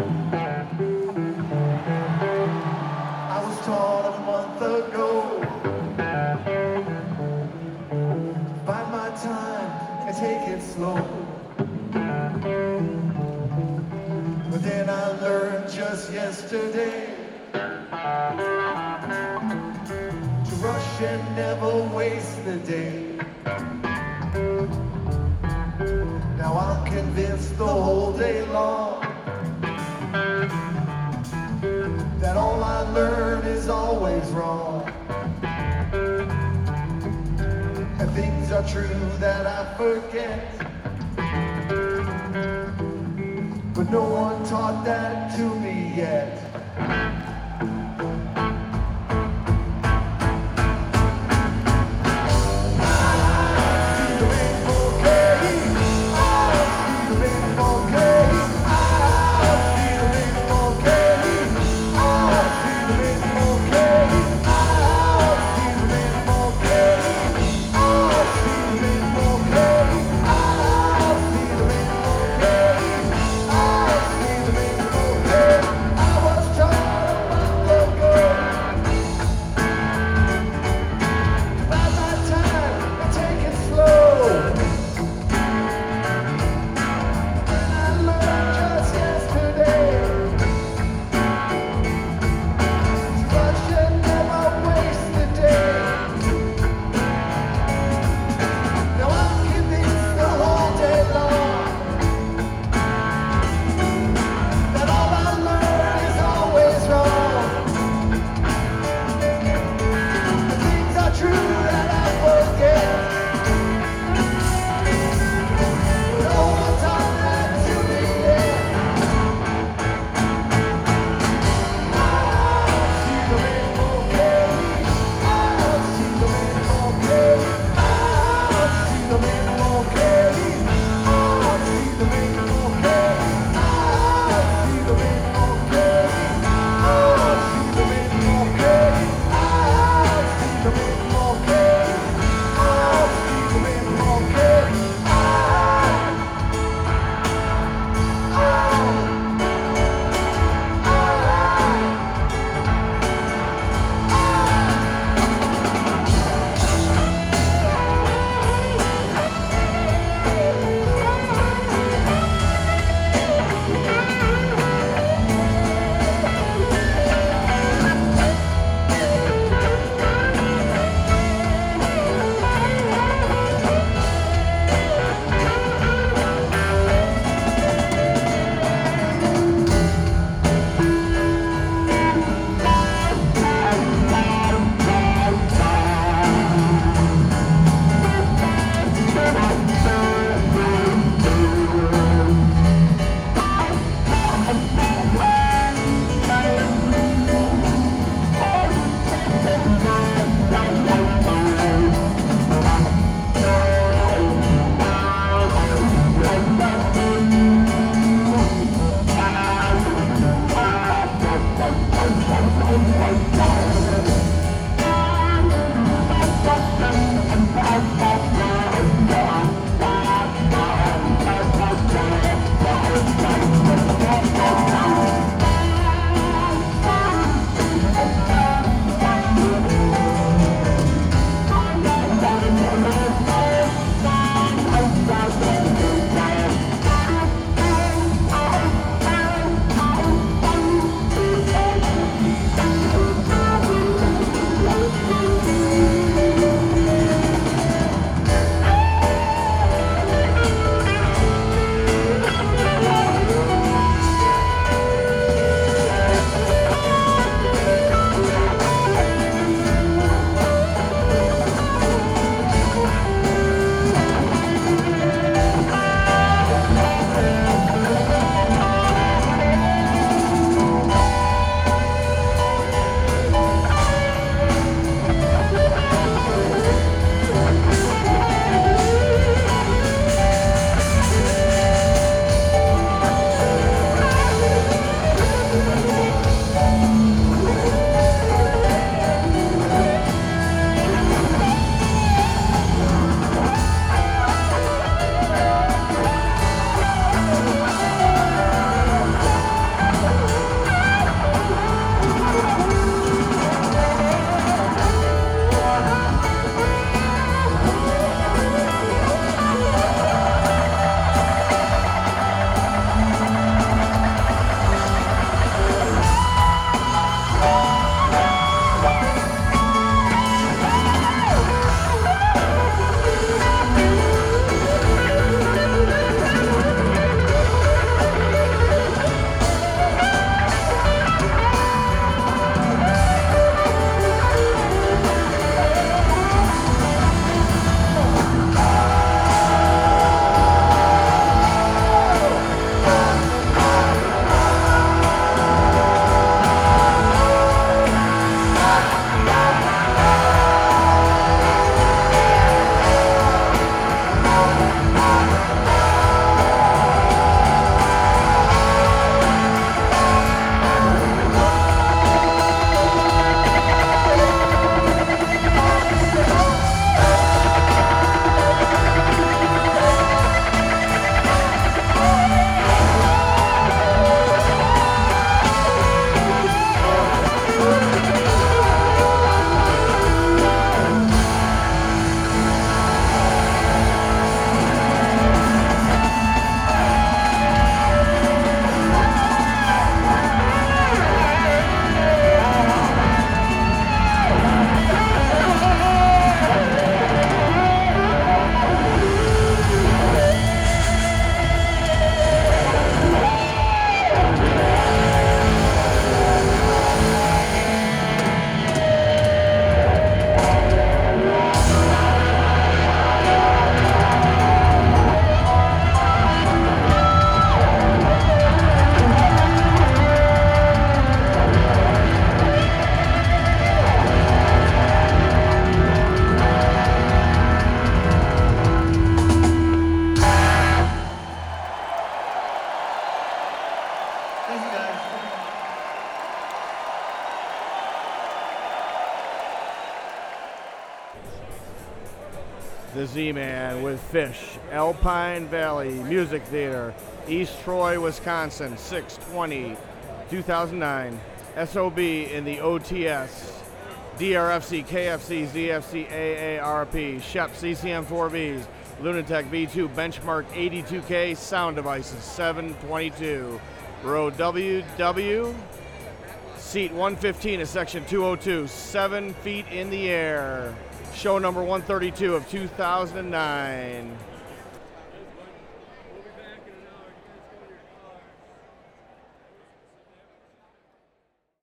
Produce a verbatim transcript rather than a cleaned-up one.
I was taught a month ago, bide my time and take it slow. But then I learned just yesterday to rush and never waste the day. Now I'm convinced the whole day long that all I learn is always wrong. And things are true that I forget, but no one taught that to me yet. I was taught The Z-Man with Fish, Alpine Valley Music Theater, East Troy, Wisconsin, six twenty two thousand nine. S O B in the O T S, D R F C, K F C, Z F C, A A R P, Shep, C C M four Bs, Lunatech V two, Benchmark eighty-two K, Sound Devices, seven twenty-two. Row W W, seat one fifteen of section two oh two, seven feet in the air. Show number one thirty-two of two thousand nine.